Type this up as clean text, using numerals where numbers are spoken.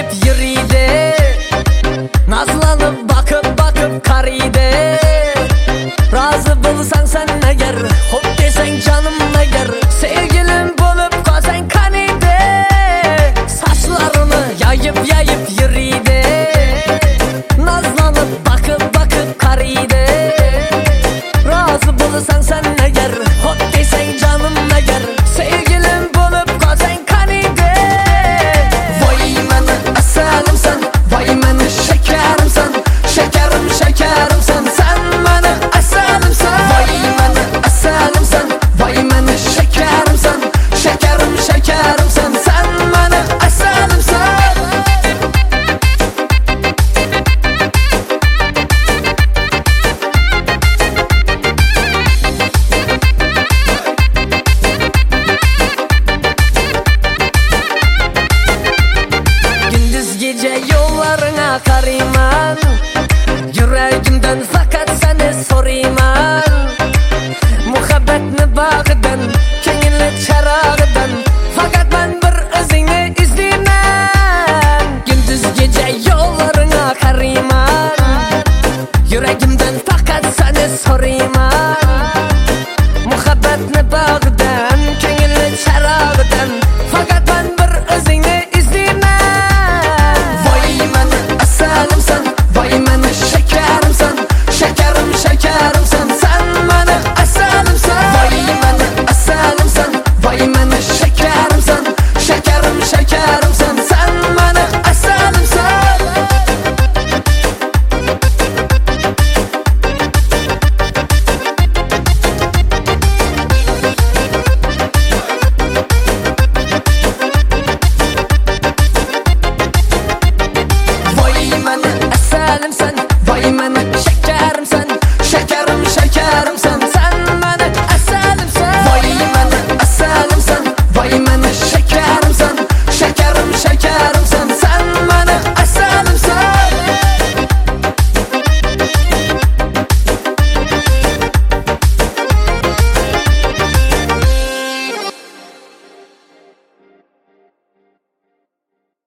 yayıp yürüydi. Nazlanıp bakıp bakıp karıydı. Razı bulsan sen eğer, hop desen canım eğer, sevgilim bulup kalsan kanıydı. Saçlarını yayıp yayıp yürüydi. Nazlanıp bakıp bakıp karıydı. Razı bulsan sen eğer, hop desen canım eğer, sevgilim bulup kalsan kanıydı. Vay meni eselimsen, vay meni şekerimsen, şekerim şekerimsen, sen meni eselimsen. Vay meni eselimsen, vay meni şekerimsen, şekerim şekerimsen, sen meni eselimsen. Gündüz gece yollarına karayman, yüreğimden fakat seni sorayman. Muhabbetni bağıdan, kenginli çarağıdan, fakat ben bir özünü izleyman. Gündüz gece yollarına karayman, yüreğimden fakat seni sorayman. Muhabbetni bağıdan, kenginli çarağıdan, fakat ben bir özünü izleyman. Vay meni eselimsen, vay meni şekerimsen, şekerim şekerimsen, sen meni eselimsen. Vay meni eselimsen, vay meni şekerimsen, şekerim şekerimsen, sen meni eselimsen. Vay meni eselimsen, vay meni şekerimsen,